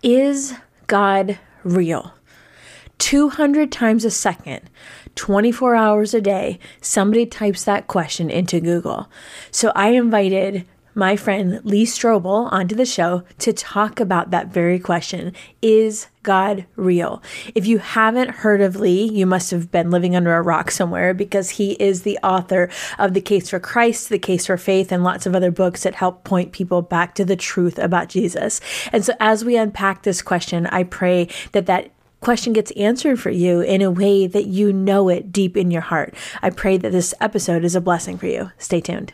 Is God real? 200 times a second, 24 hours a day, somebody types that question into Google. So I invited my friend Lee Strobel onto the show to talk about that very question. Is God real? If you haven't heard of Lee, you must have been living under a rock somewhere, because he is the author of The Case for Christ, The Case for Faith, and lots of other books that help point people back to the truth about Jesus. And so as we unpack this question, I pray that question gets answered for you in a way that you know it deep in your heart. I pray that this episode is a blessing for you. Stay tuned.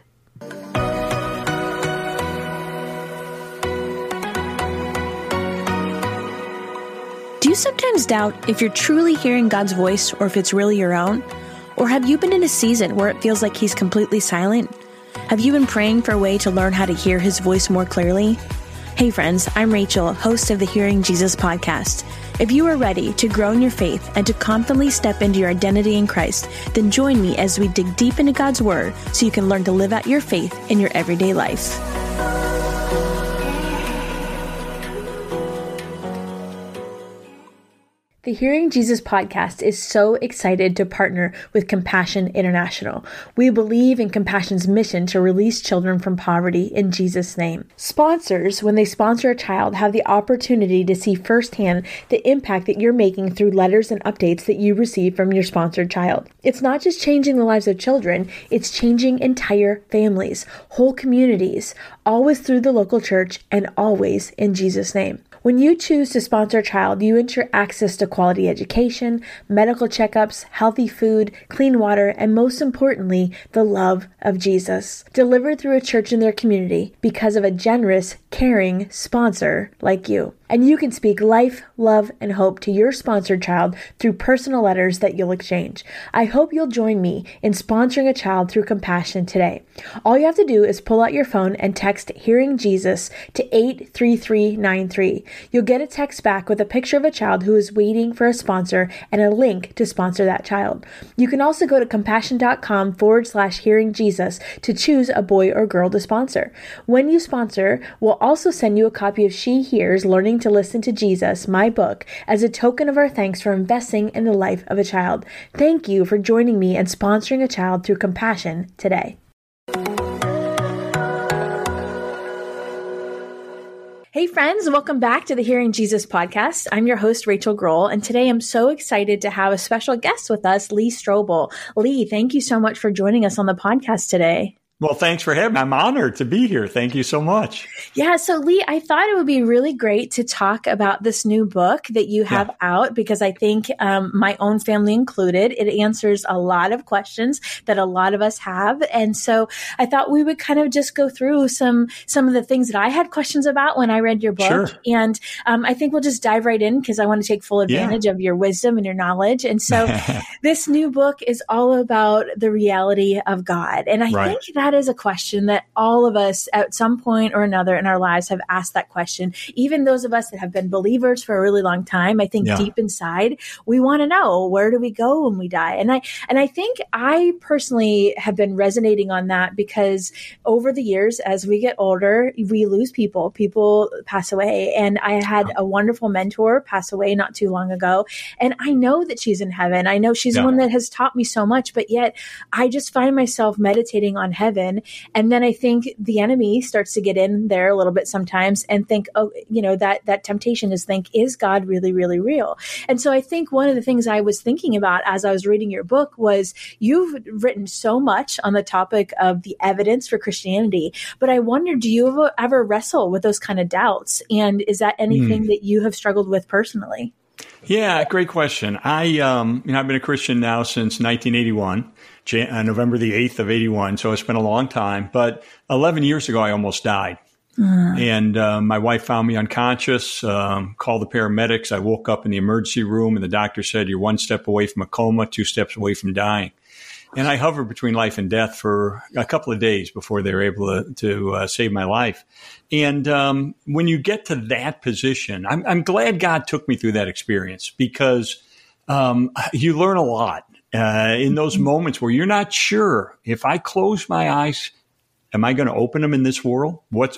Do you sometimes doubt if you're truly hearing God's voice or if it's really your own? Or have you been in a season where it feels like He's completely silent? Have you been praying for a way to learn how to hear His voice more clearly? Hey friends, I'm Rachel, host of the Hearing Jesus podcast. If you are ready to grow in your faith and to confidently step into your identity in Christ, then join me as we dig deep into God's Word so you can learn to live out your faith in your everyday life. The Hearing Jesus podcast is so excited to partner with Compassion International. We believe in Compassion's mission to release children from poverty in Jesus' name. Sponsors, when they sponsor a child, have the opportunity to see firsthand the impact that you're making through letters and updates that you receive from your sponsored child. It's not just changing the lives of children, it's changing entire families, whole communities, always through the local church and always in Jesus' name. When you choose to sponsor a child, you ensure access to quality education, medical checkups, healthy food, clean water, and most importantly, the love of Jesus, delivered through a church in their community because of a generous, caring sponsor like you. And you can speak life, love, and hope to your sponsored child through personal letters that you'll exchange. I hope you'll join me in sponsoring a child through Compassion today. All you have to do is pull out your phone and text Hearing Jesus to 83393. You'll get a text back with a picture of a child who is waiting for a sponsor and a link to sponsor that child. You can also go to compassion.com/Hearing Jesus to choose a boy or girl to sponsor. When you sponsor, we'll also send you a copy of She Hears Learning to Listen to Jesus, my book, as a token of our thanks for investing in the life of a child. Thank you for joining me and sponsoring a child through Compassion today. Hey friends, welcome back to the Hearing Jesus podcast. I'm your host, Rachel Grohl, and today I'm so excited to have a special guest with us, Lee Strobel. Lee, thank you so much for joining us on the podcast today. Well, thanks for having me. I'm honored to be here. Thank you so much. Yeah. So Lee, I thought it would be really great to talk about this new book that you have out, because I think my own family included, it answers a lot of questions that a lot of us have. And so I thought we would kind of just go through some of the things that I had questions about when I read your book. Sure. And I think we'll just dive right in because I want to take full advantage of your wisdom and your knowledge. And so this new book is all about the reality of God. And I think that is a question that all of us at some point or another in our lives have asked that question. Even those of us that have been believers for a really long time, I think deep inside, we want to know, where do we go when we die? And I think I personally have been resonating on that because over the years, as we get older, we lose people pass away. And I had a wonderful mentor pass away not too long ago. And I know that she's in heaven. I know she's the one that has taught me so much, but yet I just find myself meditating on heaven. And then I think the enemy starts to get in there a little bit sometimes and think, that temptation is think, is God really, really real? And so I think one of the things I was thinking about as I was reading your book was you've written so much on the topic of the evidence for Christianity, but I wonder, do you ever wrestle with those kind of doubts? And is that anything that you have struggled with personally? Yeah, great question. I've been a Christian now since 1981, November the 8th of 81. So it's been a long time. But 11 years ago, I almost died. And my wife found me unconscious, called the paramedics. I woke up in the emergency room and the doctor said, you're one step away from a coma, 2 steps away from dying. And I hovered between life and death for a couple of days before they were able to save my life. And when you get to that position, I'm glad God took me through that experience because you learn a lot in those moments where you're not sure if I close my eyes, Am I going to open them in this world? What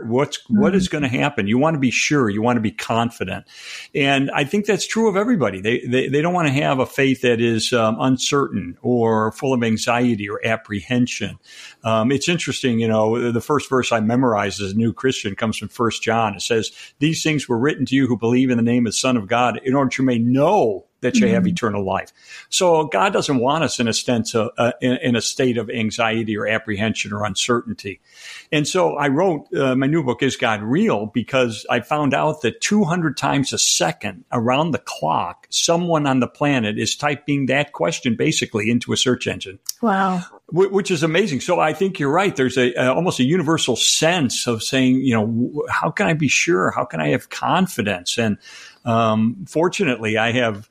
is going to happen? You want to be sure. You want to be confident. And I think that's true of everybody. They don't want to have a faith that is uncertain or full of anxiety or apprehension. It's interesting, the first verse I memorized as a new Christian comes from 1 John. It says, "These things were written to you who believe in the name of the Son of God, in order you may know that you have eternal life." So God doesn't want us in a state of anxiety or apprehension or uncertainty. And so I wrote, my new book, Is God Real? Because I found out that 200 times a second around the clock, someone on the planet is typing that question basically into a search engine. Wow. Which is amazing. So I think you're right. There's almost a universal sense of saying, how can I be sure? How can I have confidence? And fortunately, I have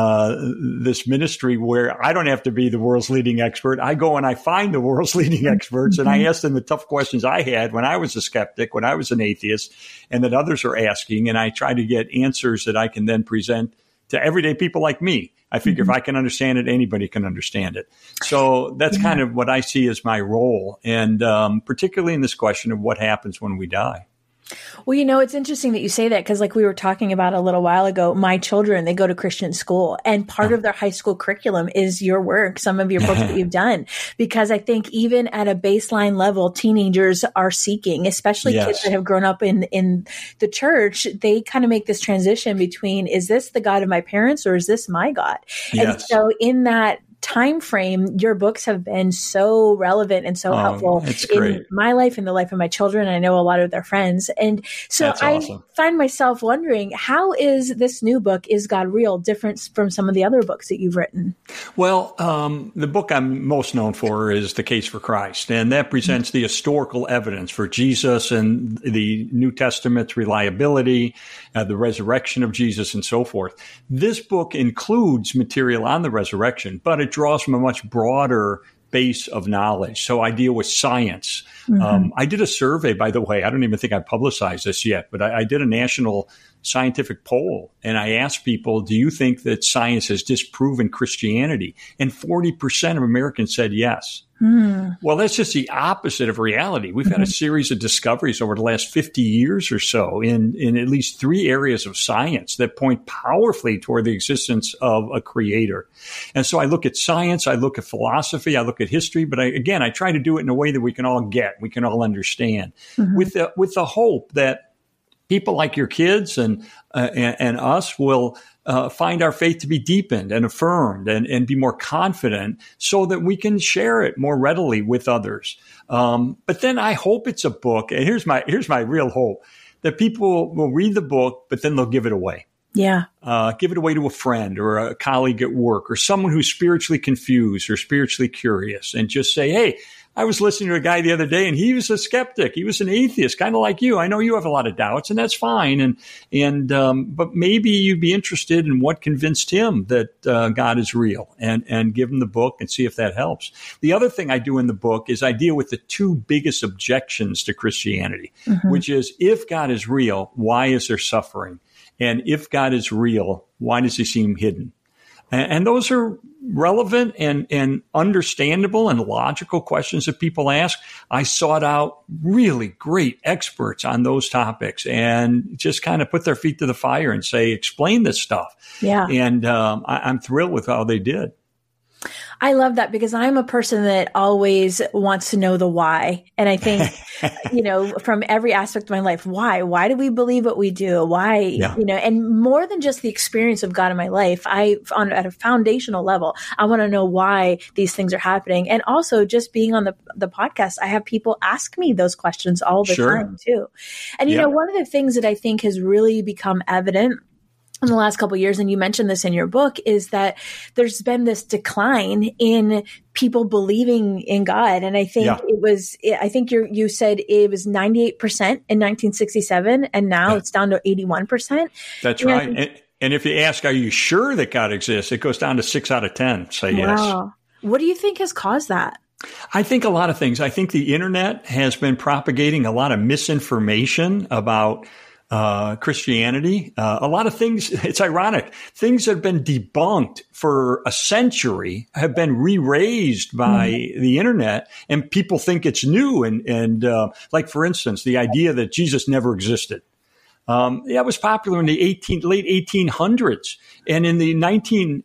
this ministry where I don't have to be the world's leading expert. I go and I find the world's leading experts and I ask them the tough questions I had when I was a skeptic, when I was an atheist, and that others are asking. And I try to get answers that I can then present to everyday people like me. I figure if I can understand it, anybody can understand it. So that's kind of what I see as my role. And particularly in this question of what happens when we die. Well, it's interesting that you say that because like we were talking about a little while ago, my children, they go to Christian school and part of their high school curriculum is your work, some of your books that you've done, because I think even at a baseline level, teenagers are seeking, especially kids that have grown up in the church, they kind of make this transition between, is this the God of my parents or is this my God? Yes. And so in that time frame, your books have been so relevant and so helpful in my life, in the life of my children. I know a lot of their friends. And so I find myself wondering, how is this new book, Is God Real, different from some of the other books that you've written? Well, the book I'm most known for is The Case for Christ. And that presents the historical evidence for Jesus and the New Testament's reliability, the resurrection of Jesus, and so forth. This book includes material on the resurrection, but it draws from a much broader base of knowledge. So I deal with science. I did a survey, by the way. I don't even think I publicized this yet, but I did a national scientific poll, and I asked people, do you think that science has disproven Christianity? And 40% of Americans said yes. Well, that's just the opposite of reality. We've had a series of discoveries over the last 50 years or so in at least 3 areas of science that point powerfully toward the existence of a creator. And so I look at science, I look at philosophy, I look at history, but I try to do it in a way that we can all get, we can all understand, with the hope that people like your kids and us will find our faith to be deepened and affirmed and be more confident so that we can share it more readily with others. But then I hope it's a book, and here's my real hope, that people will read the book, but then they'll give it away. Yeah. Give it away to a friend or a colleague at work or someone who's spiritually confused or spiritually curious, and just say, hey, I was listening to a guy the other day and he was a skeptic. He was an atheist, kind of like you. I know you have a lot of doubts, and that's fine. But maybe you'd be interested in what convinced him that God is real, and give him the book and see if that helps. The other thing I do in the book is I deal with the 2 biggest objections to Christianity, which is, if God is real, why is there suffering? And if God is real, why does he seem hidden? And those are relevant and understandable and logical questions that people ask. I sought out really great experts on those topics and just kind of put their feet to the fire and say, explain this stuff. Yeah. And I'm thrilled with how they did. I love that, because I'm a person that always wants to know the why. And I think, from every aspect of my life, why do we believe what we do? Why, and more than just the experience of God in my life, at a foundational level, I want to know why these things are happening. And also just being on the podcast, I have people ask me those questions all the time too. And, one of the things that I think has really become evident in the last couple of years, and you mentioned this in your book, is that there's been this decline in people believing in God. And I think you said it was 98% in 1967, and now it's down to 81%. That's right. And if you ask, are you sure that God exists? It goes down to 6 out of 10 say yes. What do you think has caused that? I think a lot of things. I think the internet has been propagating a lot of misinformation about Christianity. A lot of things, it's ironic, things that have been debunked for a century have been re-raised by the internet, and people think it's new. And like, for instance, the idea that Jesus never existed. That was popular in the late 1800s, and in the late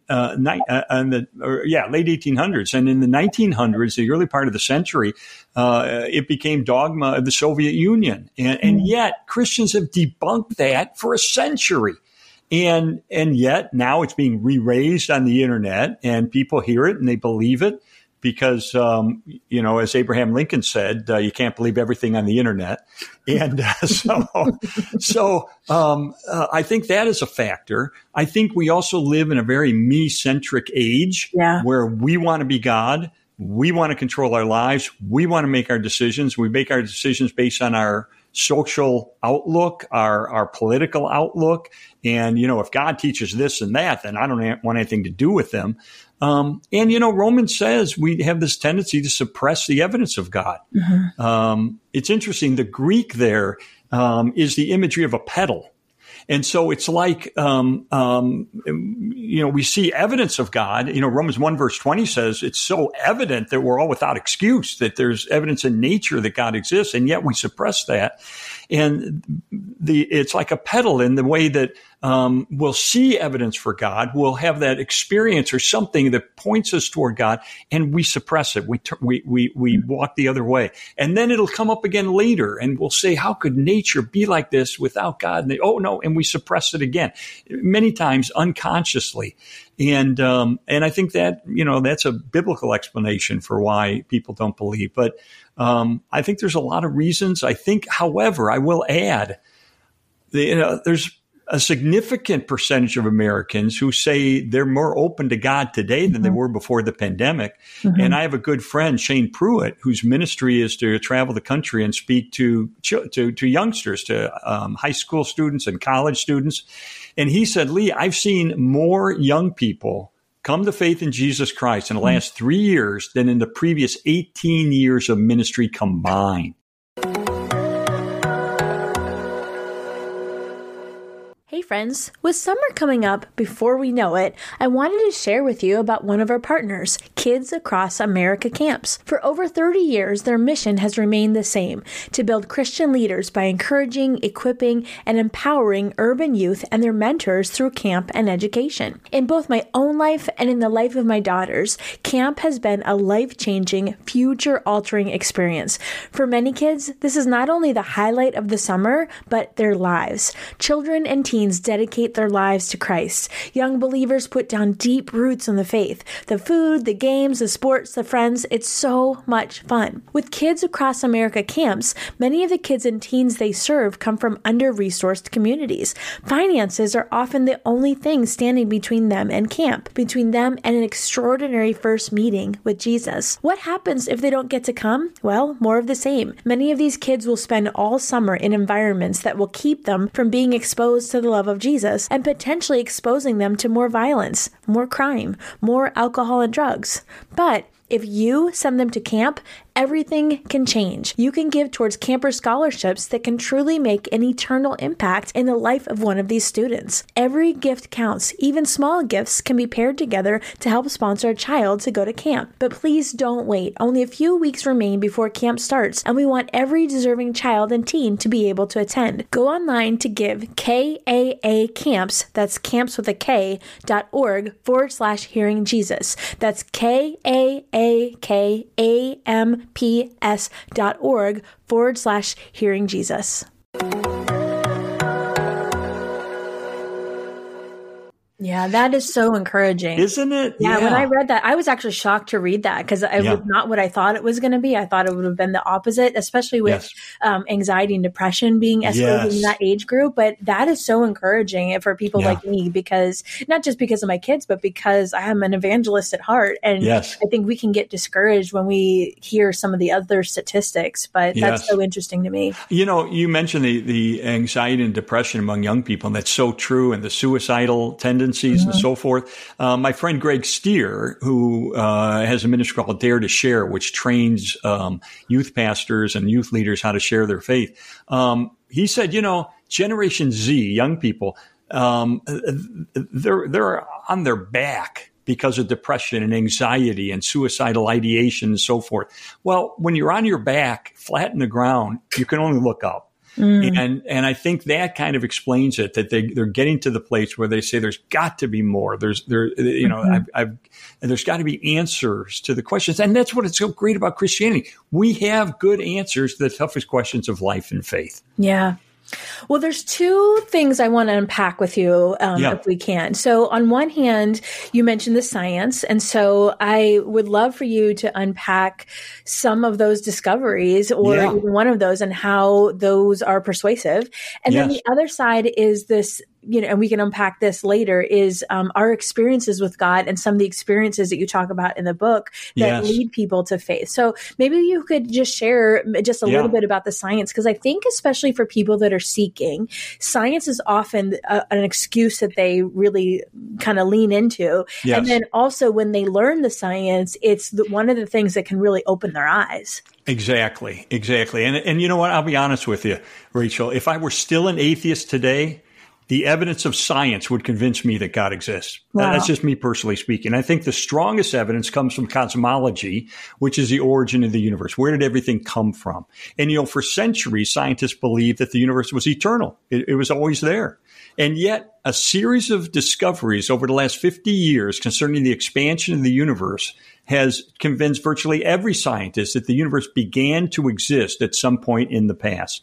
1800s, and in the 1900s, the early part of the century, it became dogma of the Soviet Union, and yet Christians have debunked that for a century, and yet now it's being re-raised on the internet, and people hear it and they believe it. Because, as Abraham Lincoln said, you can't believe everything on the internet. And so I think that is a factor. I think we also live in a very me-centric age where we want to be God. We want to control our lives. We want to make our decisions. We make our decisions based on our social outlook, our political outlook. And, if God teaches this and that, then I don't want anything to do with them. Romans says we have this tendency to suppress the evidence of God. It's interesting. The Greek there is the imagery of a pedal. And so it's like, we see evidence of God. Romans 1 verse 20 says it's so evident that we're all without excuse, that there's evidence in nature that God exists, and yet we suppress that. And it's like a pedal in the way that we'll see evidence for God. We'll have that experience or something that points us toward God, and we suppress it. We walk the other way. And then it'll come up again later, and we'll say, how could nature be like this without God? And we suppress it again, many times unconsciously. And I think that, that's a biblical explanation for why people don't believe. But I think there's a lot of reasons. I think, however, I will add, there's a significant percentage of Americans who say they're more open to God today than they were before the pandemic. And I have a good friend, Shane Pruitt, whose ministry is to travel the country and speak to youngsters, to high school students and college students. And he said, Lee, I've seen more young people come to faith in Jesus Christ in the last 3 years than in the previous 18 years of ministry combined. Hey friends, with summer coming up before we know it, I wanted to share with you about one of our partners, Kids Across America Camps. For over 30 years, their mission has remained the same, to build Christian leaders by encouraging, equipping, and empowering urban youth and their mentors through camp and education. In both my own life and in the life of my daughters, camp has been a life-changing, future-altering experience. For many kids, this is not only the highlight of the summer, but their lives. Children and teens dedicate their lives to Christ. Young believers put down deep roots in the faith. The food, the games, the sports, the friends, it's so much fun. With Kids Across America Camps, many of the kids and teens they serve come from under-resourced communities. Finances are often the only thing standing between them and camp, between them and an extraordinary first meeting with Jesus. What happens if they don't get to come? Well, more of the same. Many of these kids will spend all summer in environments that will keep them from being exposed to the love of Jesus and potentially exposing them to more violence, more crime, more alcohol and drugs. But if you send them to camp, everything can change. You can give towards camper scholarships that can truly make an eternal impact in the life of one of these students. Every gift counts. Even small gifts can be paired together to help sponsor a child to go to camp. But please don't wait. Only a few weeks remain before camp starts, and we want every deserving child and teen to be able to attend. Go online to give KAA Camps, that's camps with a K.org/hearing Jesus. That's KAAKAMPS.org/hearing Jesus. Yeah, that is so encouraging. Isn't it? Yeah, when I read that, I was actually shocked to read that because it was not what I thought it was going to be. I thought it would have been the opposite, especially with anxiety and depression being escalated in that age group. But that is so encouraging for people like me, because not just because of my kids, but because I am an evangelist at heart. And I think we can get discouraged when we hear some of the other statistics, but that's so interesting to me. You mentioned the anxiety and depression among young people, and that's so true, and the suicidal tendencies and so forth. My friend Greg Steer, who has a ministry called Dare to Share, which trains youth pastors and youth leaders how to share their faith. He said, Generation Z, young people, they're on their back because of depression and anxiety and suicidal ideation and so forth. Well, when you're on your back, flat in the ground, you can only look up. And I think that kind of explains it, that they're getting to the place where they say there's got to be more. There's got to be answers to the questions. And that's what it's so great about Christianity. We have good answers to the toughest questions of life and faith. Yeah. Well, there's two things I want to unpack with you, if we can. So on one hand, you mentioned the science. And so I would love for you to unpack some of those discoveries or even one of those and how those are persuasive. And then the other side is this, and we can unpack this later, is our experiences with God and some of the experiences that you talk about in the book that lead people to faith. So maybe you could just share just a little bit about the science, because I think especially for people that are seeking, science is often an excuse that they really kind of lean into. Yes. And then also when they learn the science, it's one of the things that can really open their eyes. Exactly. And you know what? I'll be honest with you, Rachel. If I were still an atheist today, the evidence of science would convince me that God exists. Wow. That's just me personally speaking. I think the strongest evidence comes from cosmology, which is the origin of the universe. Where did everything come from? And, for centuries, scientists believed that the universe was eternal. It was always there. And yet a series of discoveries over the last 50 years concerning the expansion of the universe has convinced virtually every scientist that the universe began to exist at some point in the past.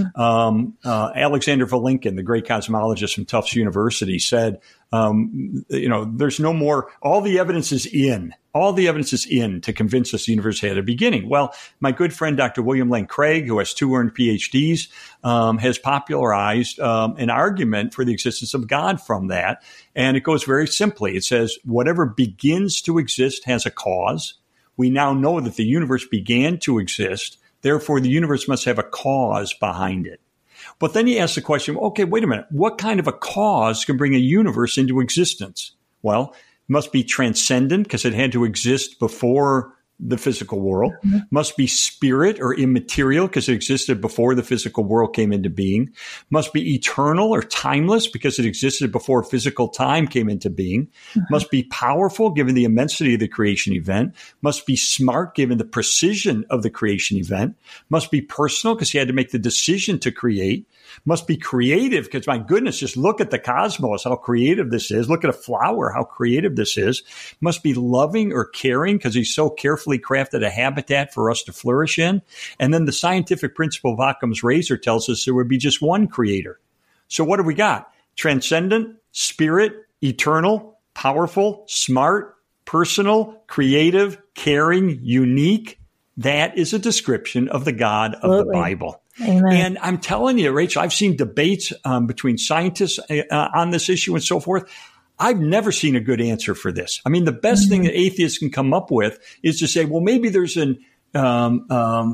Alexander Vilenkin, the great cosmologist from Tufts University, said, there's no more, all the evidence is in to convince us the universe had a beginning. Well, my good friend, Dr. William Lane Craig, who has 2 earned PhDs, has popularized an argument for the existence of God from that. And it goes very simply. It says, whatever begins to exist has a cause. We now know that the universe began to exist. Therefore, the universe must have a cause behind it. But then you ask the question, okay, wait a minute. What kind of a cause can bring a universe into existence? Well, it must be transcendent because it had to exist before the physical world. Must be spirit or immaterial because it existed before the physical world came into being. Must be eternal or timeless because it existed before physical time came into being. Must be powerful given the immensity of the creation event. Must be smart given the precision of the creation event. Must be personal because he had to make the decision to create. Must be creative because, my goodness, just look at the cosmos, how creative this is. Look at a flower, how creative this is. Must be loving or caring because he's so carefully crafted a habitat for us to flourish in. And then the scientific principle of Occam's razor tells us there would be just one creator. So what have we got? Transcendent, spirit, eternal, powerful, smart, personal, creative, caring, unique. That is a description of the God of the Bible. Amen. And I'm telling you, Rachel, I've seen debates between scientists on this issue and so forth. I've never seen a good answer for this. I mean, the best thing that atheists can come up with is to say, well, maybe there's some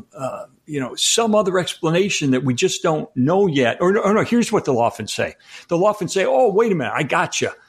other explanation that we just don't know yet. Or no, here's what they'll often say. They'll often say, oh, wait a minute, I got you.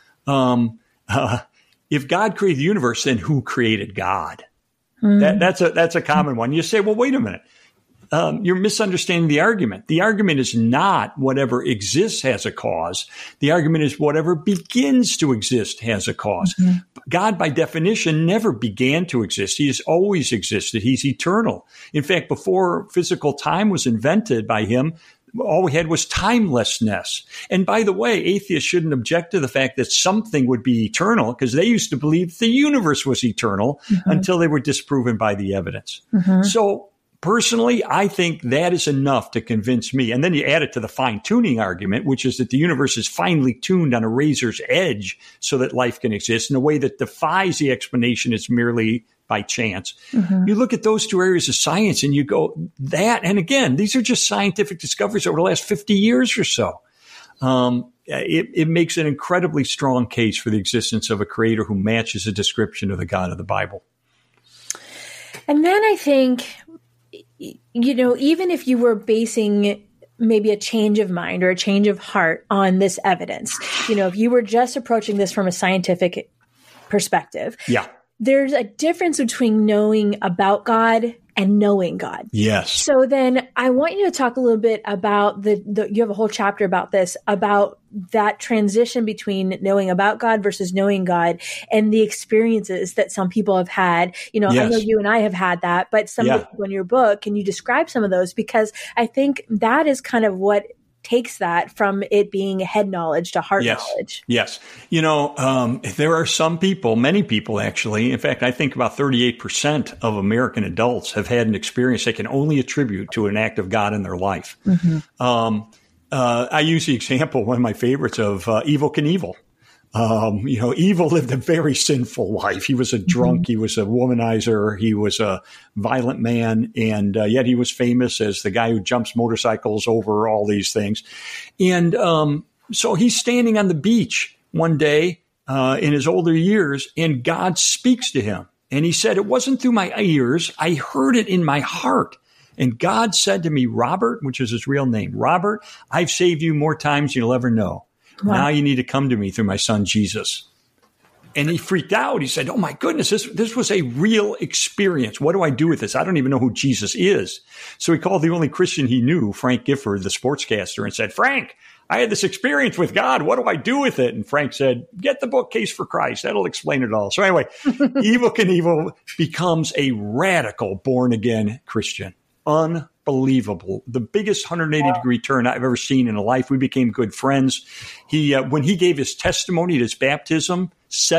If God created the universe, then who created God? That's a common one. You say, well, wait a minute. You're misunderstanding the argument. The argument is not whatever exists has a cause. The argument is whatever begins to exist has a cause. God, by definition, never began to exist. He has always existed. He's eternal. In fact, before physical time was invented by him, all we had was timelessness. And by the way, atheists shouldn't object to the fact that something would be eternal because they used to believe the universe was eternal until they were disproven by the evidence. So, personally, I think that is enough to convince me. And then you add it to the fine-tuning argument, which is that the universe is finely tuned on a razor's edge so that life can exist in a way that defies the explanation it's merely by chance. You look at those two areas of science and you go, that, and again, these are just scientific discoveries over the last 50 years or so. It makes an incredibly strong case for the existence of a creator who matches a description of the God of the Bible. And then I think, even if you were basing maybe a change of mind or a change of heart on this evidence, if you were just approaching this from a scientific perspective, there's a difference between knowing about God and knowing God. Yes. So then I want you to talk a little bit about you have a whole chapter about this, about that transition between knowing about God versus knowing God and the experiences that some people have had. You know, I know you and I have had that, but some of the people in your book, can you describe some of those? Because I think that is kind of what takes that from it being head knowledge to heart knowledge. Yes. You know, there are some people, many people actually, in fact, I think about 38% of American adults have had an experience they can only attribute to an act of God in their life. Mm-hmm. I use the example, one of my favorites, of Evel Knievel. You know, Evel lived a very sinful life. He was a drunk. He was a womanizer. He was a violent man. And yet he was famous as the guy who jumps motorcycles over all these things. And so he's standing on the beach one day in his older years, and God speaks to him. And he said, it wasn't through my ears. I heard it in my heart. And God said to me, Robert, which is his real name, Robert, I've saved you more times than you'll ever know. Wow. Now you need to come to me through my son, Jesus. And he freaked out. He said, oh, my goodness, this was a real experience. What do I do with this? I don't even know who Jesus is. So he called the only Christian he knew, Frank Gifford, the sportscaster, and said, Frank, I had this experience with God. What do I do with it? And Frank said, get the book Case for Christ. That'll explain it all. So anyway, Evel Knievel becomes a radical born-again Christian. Unbelievable. The biggest 180-degree turn I've ever seen in a life. We became good friends. When he gave his testimony at his baptism,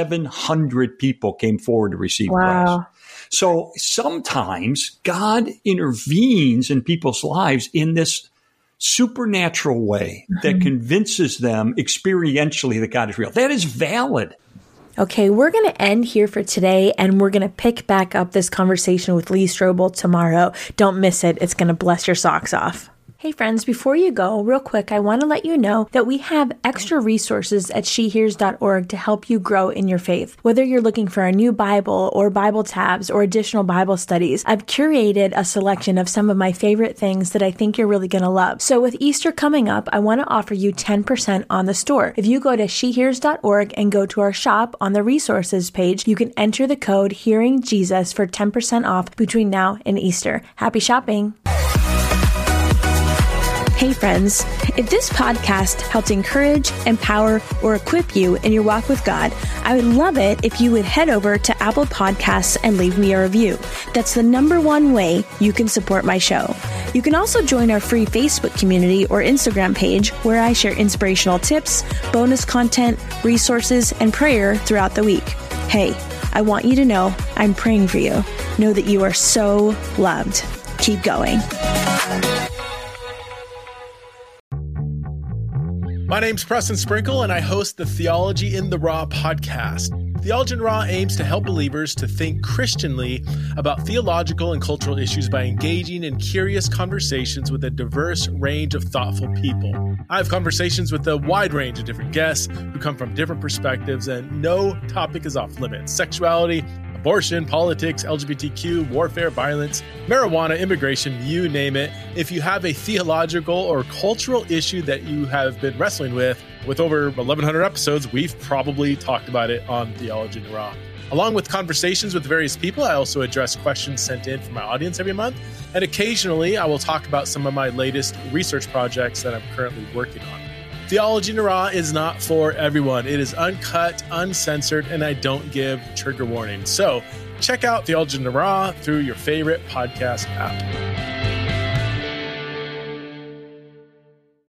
700 people came forward to receive Christ. So sometimes God intervenes in people's lives in this supernatural way that convinces them experientially that God is real. That is valid. Okay, we're going to end here for today, and we're going to pick back up this conversation with Lee Strobel tomorrow. Don't miss it. It's going to bless your socks off. Hey friends, before you go, real quick, I want to let you know that we have extra resources at shehears.org to help you grow in your faith. Whether you're looking for a new Bible or Bible tabs or additional Bible studies, I've curated a selection of some of my favorite things that I think you're really going to love. So with Easter coming up, I want to offer you 10% on the store. If you go to shehears.org and go to our shop on the resources page, you can enter the code Hearing Jesus for 10% off between now and Easter. Happy shopping. Hey friends, if this podcast helped encourage, empower, or equip you in your walk with God, I would love it if you would head over to Apple Podcasts and leave me a review. That's the #1 way you can support my show. You can also join our free Facebook community or Instagram page where I share inspirational tips, bonus content, resources, and prayer throughout the week. Hey, I want you to know I'm praying for you. Know that you are so loved. Keep going. My name's Preston Sprinkle, and I host the Theology in the Raw podcast. Theology in the Raw aims to help believers to think Christianly about theological and cultural issues by engaging in curious conversations with a diverse range of thoughtful people. I have conversations with a wide range of different guests who come from different perspectives, and no topic is off limits. Sexuality, abortion, politics, LGBTQ, warfare, violence, marijuana, immigration, you name it. If you have a theological or cultural issue that you have been wrestling with over 1,100 episodes, we've probably talked about it on Theology in the Raw. Along with conversations with various people, I also address questions sent in from my audience every month. And occasionally, I will talk about some of my latest research projects that I'm currently working on. Theology in the Raw is not for everyone. It is uncut, uncensored, and I don't give trigger warnings. So check out Theology in the Raw through your favorite podcast app.